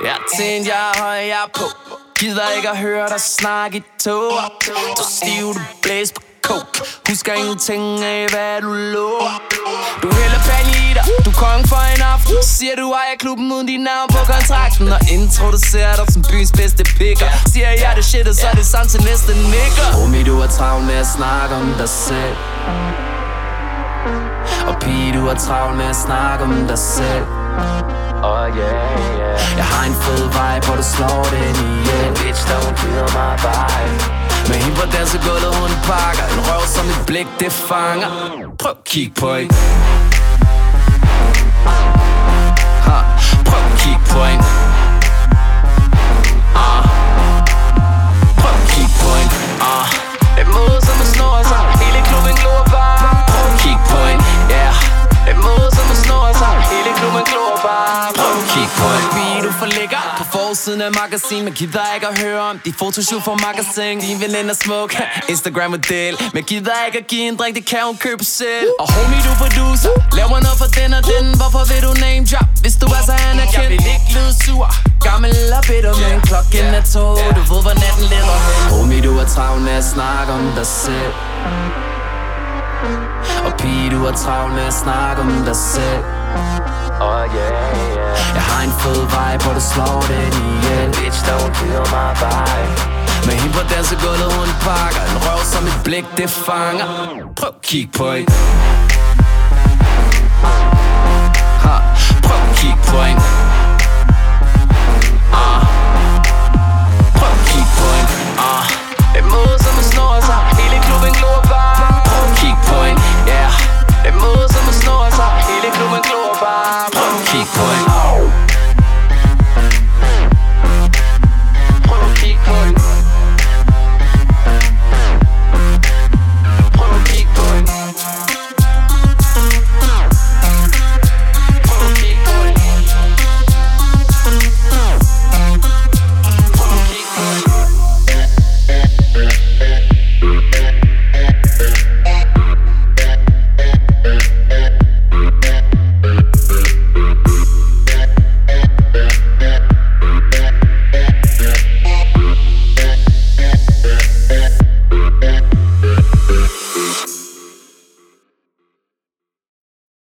Jeg tænkte, jeg er høj, jeg er på. Gider ikke at høre dig snakke i tog. Du stiv, du blæs på coke. Husker ingenting af, hvad du lover. Du hælder penge i dig, du er kongen for en aften. Siger du ejer klubben uden dit navn på kontrakten. Og introducerer dig som byens bedste picker. Siger jeg det shit, og så er det samt til næste nigger. Homie, du er travlt med at snakke om dig selv. Og pige, du er travlt med at snakke om dig selv. Jeg har en fed vibe, hvor du slår den ihjel. Bitch, don't kill my vibe. Med hende på dansegulvet, hun pakker en røv som et blik, det fanger. Prøv at kigge på hende. Prøv at kigge på hende. Prøv at kigge på hende. Et måde som at snurre sig. Hele klubben glor bare. Prøv at kigge på hende. Et måde som at snurre sig. Hele klubben glor bare. Prøv at kigge på hende. Pige, du for lækker på forsiden af magasin. Men gider ikke at høre om de fotoshoot fra magasin. Din veninde er smuk, Instagram-model. Men gider ikke at give en drink, det kan hun købe selv. Og homie, du producer, laver noget for den og den. Hvorfor vil du name drop, hvis du er så anerkendt? Jeg vil ikke lyde sur, gammel og bitter. Men klokken er 2, du ved hvor natten lever hen. Homie, du er travlt med at snakke om dig selv. Og pige, du er travlt med at snakke om dig selv. Jeg har en fed vibe, hvor du slår den ihjel. Bitch, don't kill my vibe. Med hende på dansegulvet, hun pakker en røv som et blik, det fanger. Prøv at kigge på hende.